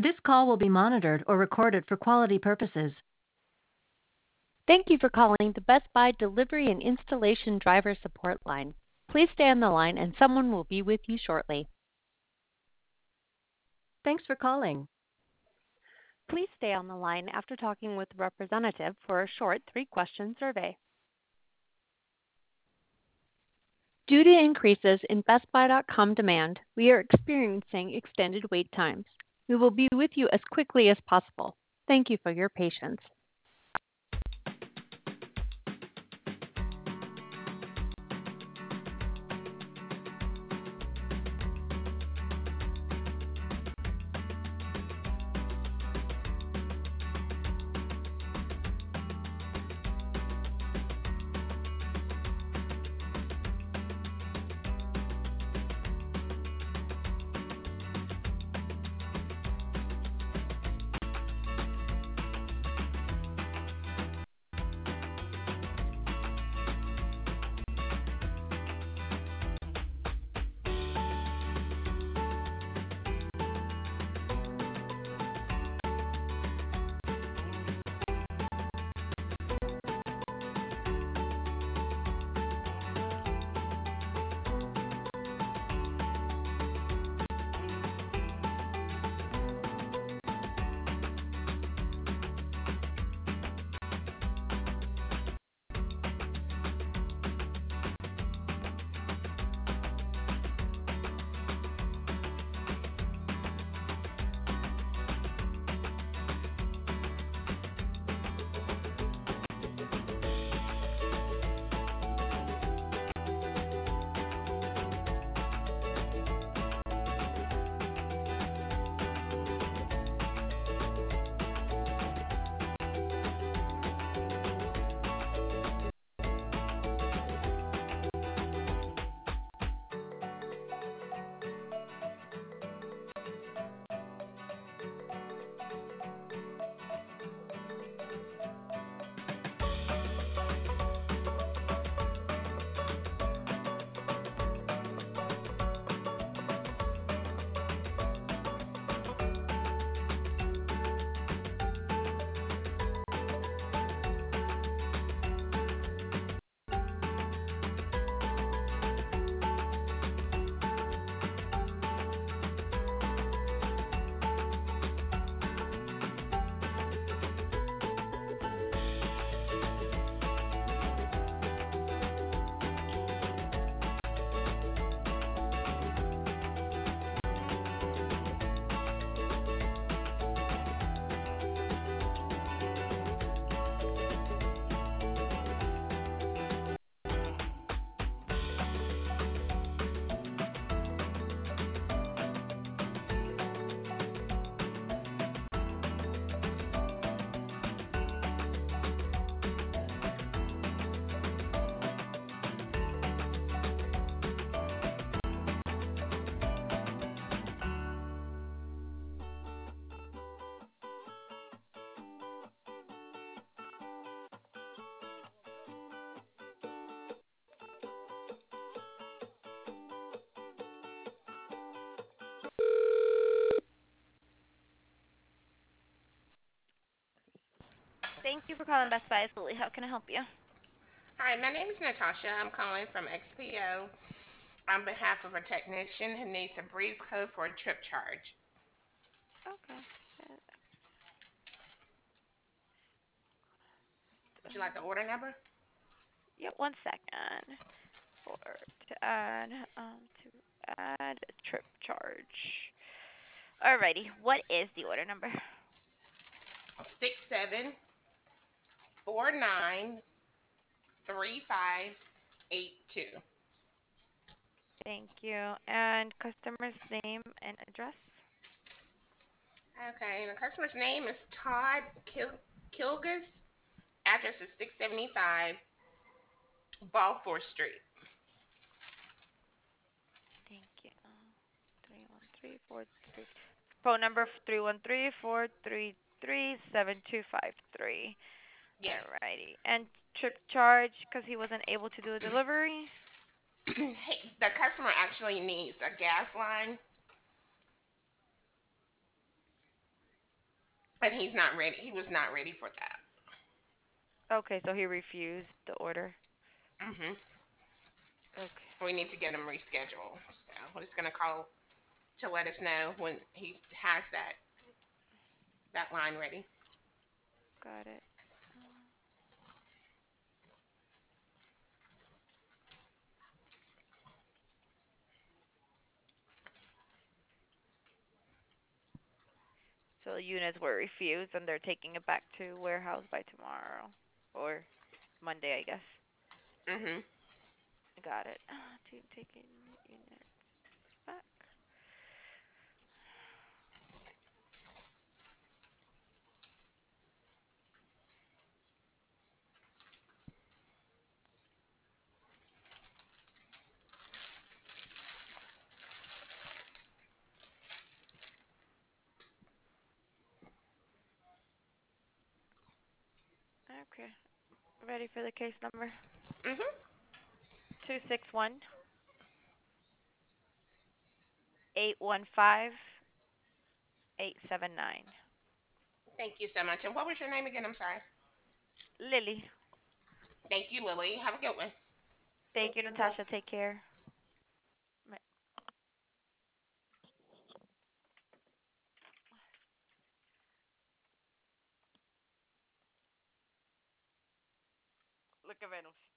This call will be monitored or recorded for quality purposes. Thank you for calling the Best Buy Delivery and Installation Driver Support Line. Please stay on the line and someone will be with you shortly. Thanks for calling. Please stay on the line after talking with the representative for a short 3-question survey. Due to increases in BestBuy.com demand, we are experiencing extended wait times. We will be with you as quickly as possible. Thank you for your patience. Thank you for calling Best Buy. It's Lily. How can I help you? Hi, my name is Natasha. I'm calling from XPO on behalf of a technician who needs a brief code for a trip charge. Okay. Would you like the order number? Yep, 1 second. For to add a trip charge. Alrighty. What is the order number? 67493582. Thank you. And customer's name and address? Okay, the customer's name is Todd Kilgus. Address is 675 Balfour Street. Thank you. 31343. Phone number 313-433-7253. Yes. Alrighty. And trip charge because he wasn't able to do a delivery? Hey, the customer actually needs a gas line. but he's not ready. He was not ready for that. Okay, so he refused the order. Hmm. Okay. We need to get him rescheduled. So we're just gonna call to let us know when he has that line ready. Got it. So units were refused and they're taking it back to warehouse by tomorrow or Monday, I guess. Hmm. Got it. Team taking units back. Okay. Ready for the case number? Hmm. 261-815-879. Thank you so much. And what was your name again? I'm sorry. Lily. Thank you, Lily. Have a good one. Thank you, Natasha. Take care. Look at Venus.